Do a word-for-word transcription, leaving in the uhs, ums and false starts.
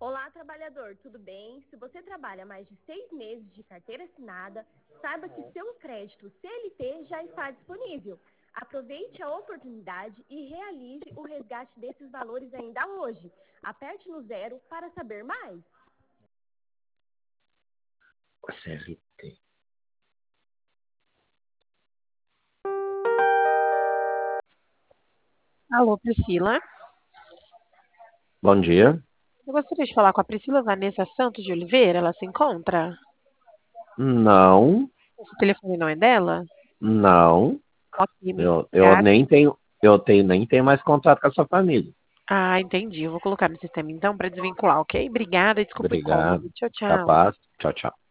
Olá, trabalhador, tudo bem? Se você trabalha mais de seis meses de carteira assinada, saiba que seu crédito C L T já está disponível. Aproveite a oportunidade e realize o resgate desses valores ainda hoje. Aperte no zero para saber mais. C L T. Alô, Priscila. Bom dia. Eu gostaria de falar com a Priscila Vanessa Santos de Oliveira. Ela se encontra? Não, Esse telefone não é dela? não. Ok, muito Eu, eu obrigada. nem tenho, eu tenho, nem tenho mais contato com a sua família. Ah, entendi. Eu vou colocar no sistema então para desvincular, ok? Obrigada e desculpa o Obrigado. incômodo. Tchau, tchau. Capaz. Tchau, tchau.